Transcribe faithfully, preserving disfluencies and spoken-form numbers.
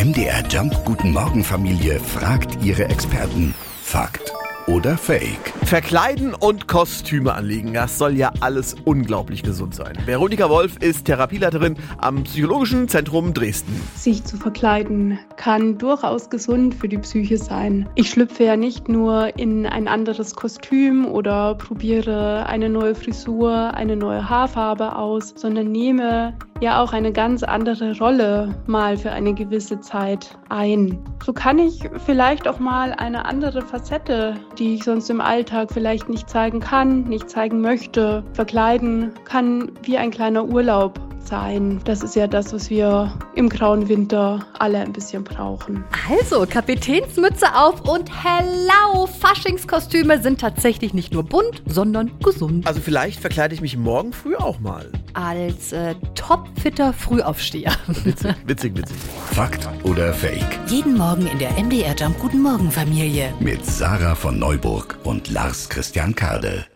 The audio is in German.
M D R Jump Guten Morgen Familie fragt ihre Experten. Fakt oder Fake? Verkleiden und Kostüme anlegen, das soll ja alles unglaublich gesund sein. Veronika Wolf ist Therapieleiterin am Psychologischen Zentrum Dresden. Sich zu verkleiden kann durchaus gesund für die Psyche sein. Ich schlüpfe ja nicht nur in ein anderes Kostüm oder probiere eine neue Frisur, eine neue Haarfarbe aus, sondern nehme ja auch eine ganz andere Rolle mal für eine gewisse Zeit ein. So kann ich vielleicht auch mal eine andere Facette, die ich sonst im Alltag vielleicht nicht zeigen kann, nicht zeigen möchte, verkleiden, kann wie ein kleiner Urlaub sein. Das ist ja das, was wir im grauen Winter alle ein bisschen brauchen. Also, Kapitänsmütze auf und hello! Faschingskostüme sind tatsächlich nicht nur bunt, sondern gesund. Also vielleicht verkleide ich mich morgen früh auch mal. Als äh, topfitter Frühaufsteher. Witzig, witzig, witzig. Fakt oder Fake? Jeden Morgen in der M D R Jump Guten Morgen Familie. Mit Sarah von Neuburg und Lars Christian Kade.